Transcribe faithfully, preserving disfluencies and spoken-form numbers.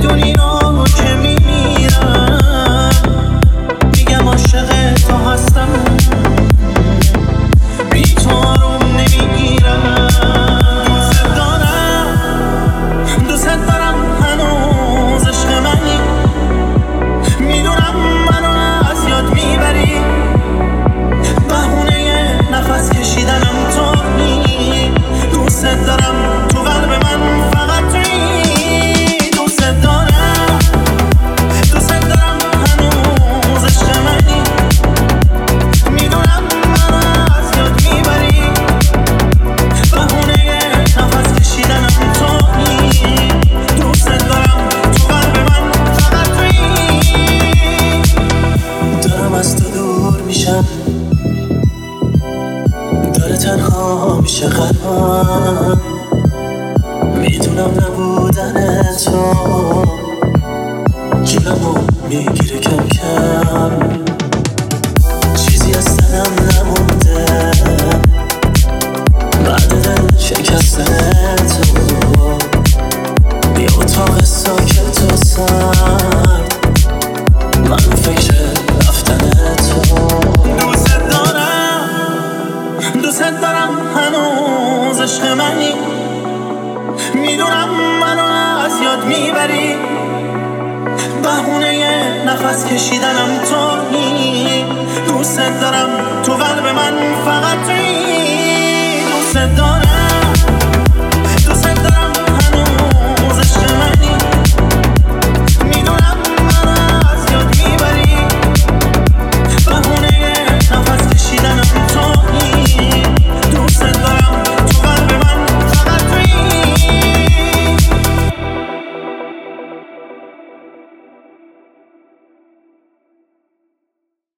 بدونی رو که میمیرم، میگم عاشق تو هستم، بی تو آروم نمیگیرم. دوست دارم دوست دارم هنوز عشق منی، میدونم منو از یاد میبری، بهونه نفس کشیدنم تویی. دوست دارم تو قلب من فقط تویی. دوست دارم دوست دارم هنوز عشق منی، میدونم منو از یاد میبری، بهونه نفس کشیدنم تویی. دوست دارم تو قلب من فقط تویی. دارم از تو دور میشم، داره تنها میشه قلبم، میدونم نبودن تو جونمو میگیره کم کم، چیزی از تنم نمونده بعد دل شکستن تو. یه اتاق ساکت و سرد، من فکر رفتن تو. دوست دارم دوست دارم هنوز عشق منی، میدونم منو از یاد میبری، بهونه نفس کشیدنم تویی. دوست دارم تو قلب من فقط تویی. دوست دارم